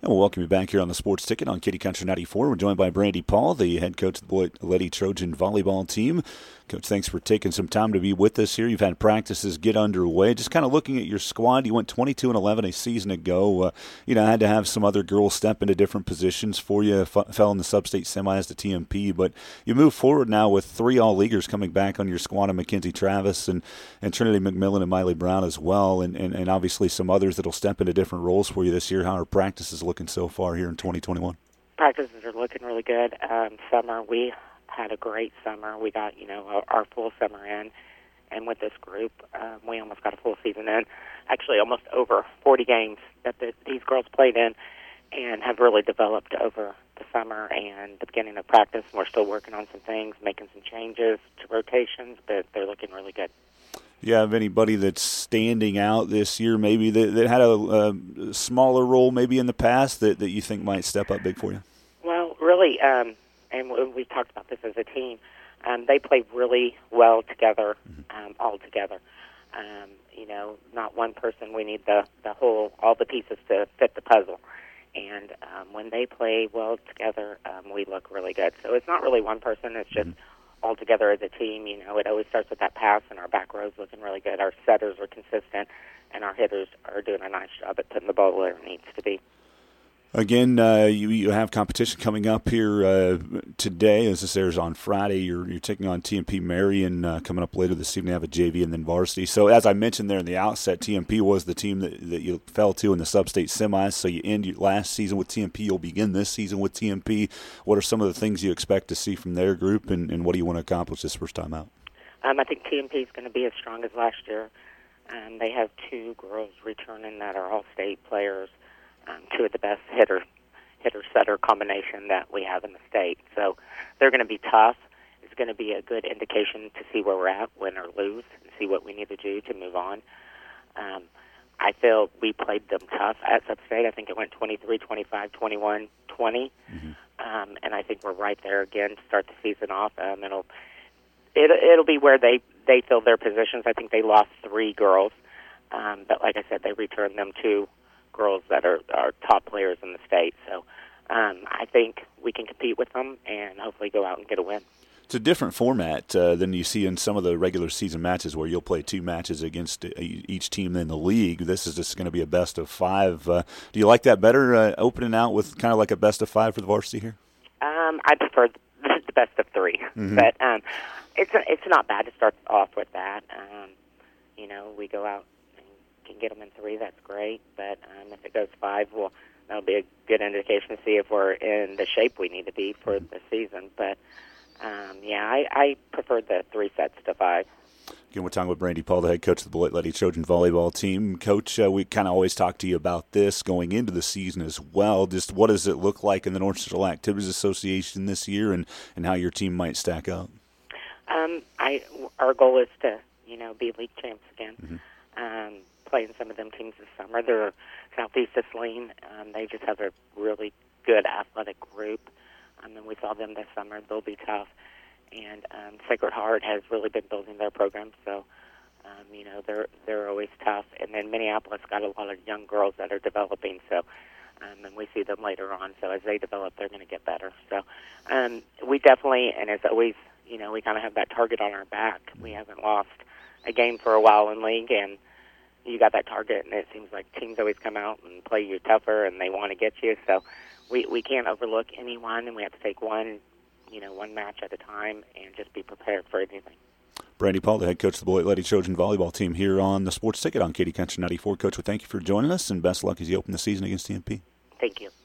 And we'll welcome you back here on the Sports Ticket on Kitty Country 94. We're joined by Brandy Paul, the head coach of the Beloit Lady Trojan volleyball team. Coach, thanks for taking some time to be with us here. You've had practices get underway. Just kind of looking at your squad, you went 22-11 a season ago. Had to have some other girls step into different positions for you. Fell in the sub-state semis to TMP, but you move forward now with 3 all-leaguers coming back on your squad, and Mackenzie Travis and Trinity McMillan and Miley Brown as well, and obviously some others that will step into different roles for you this year. How are practices looking so far here in 2021? Practices are looking really good. Summer, we had a great summer. We got, our full summer in. And with this group, we almost got a full season in. Actually, almost over 40 games that these girls played in and have really developed over the summer and the beginning of practice. We're still working on some things, making some changes to rotations, but they're looking really good. Do you have anybody that's standing out this year maybe that had a smaller role maybe in the past that you think might step up big for you? Well, really, and we talked about this as a team, they play really well together, all together. Not one person. We need all the pieces to fit the puzzle. And when they play well together, we look really good. So it's not really one person. It's just all together as a team. It always starts with that pass, and our back row's looking really good. Our setters are consistent, and our hitters are doing a nice job at putting the ball where it needs to be. Again, you have competition coming up here today. As this airs on Friday, you're taking on TMP Marion coming up later this evening. You have a JV and then varsity. So as I mentioned there in the outset, TMP was the team that you fell to in the sub-state semis. So you end your last season with TMP. You'll begin this season with TMP. What are some of the things you expect to see from their group, and what do you want to accomplish this first time out? I think TMP is going to be as strong as last year. They have 2 girls returning that are all-state players. 2 of the best hitter-setter combination that we have in the state. So they're going to be tough. It's going to be a good indication to see where we're at, win or lose, and see what we need to do to move on. I feel we played them tough at Sub-State. I think it went 23, 25, 21, 20. And I think we're right there again to start the season off. It'll be where they fill their positions. I think they lost 3 girls. But like I said, they returned them 2 girls that are top players in the state. So I think we can compete with them and hopefully go out and get a win. It's a different format than you see in some of the regular season matches where you'll play 2 matches against each team in the league. This is just going to be a best of 5. Do you like that better, opening out with kind of like a best of 5 for the varsity here? I prefer the best of 3. But it's not bad to start off with that. We go out can get them in 3, that's great. But if it goes 5, well, that'll be a good indication to see if we're in the shape we need to be for the season. But, I prefer the 3 sets to 5. Again, we're talking with Brandy Paul, the head coach of the Beloit Lady Trojan volleyball team. Coach, we kind of always talk to you about this going into the season as well. Just what does it look like in the North Central Activities Association this year and how your team might stack up? Our goal is to, be league champs again. Playing some of them teams this summer. They're Southeast of Saline. They just have a really good athletic group. And we saw them this summer. They'll be tough. And Sacred Heart has really been building their program. So, they're always tough. And then Minneapolis got a lot of young girls that are developing. So, and we see them later on. So as they develop, they're going to get better. So we definitely, and as always, we kind of have that target on our back. We haven't lost a game for a while in league, and you got that target, and it seems like teams always come out and play you tougher, and they want to get you. So we can't overlook anyone, and we have to take one match at a time and just be prepared for anything. Brandy Paul, the head coach of the Beloit Lady Trojan volleyball team here on the Sports Ticket on Kitty Country 94. Coach, we thank you for joining us, and best luck as you open the season against TMP. Thank you.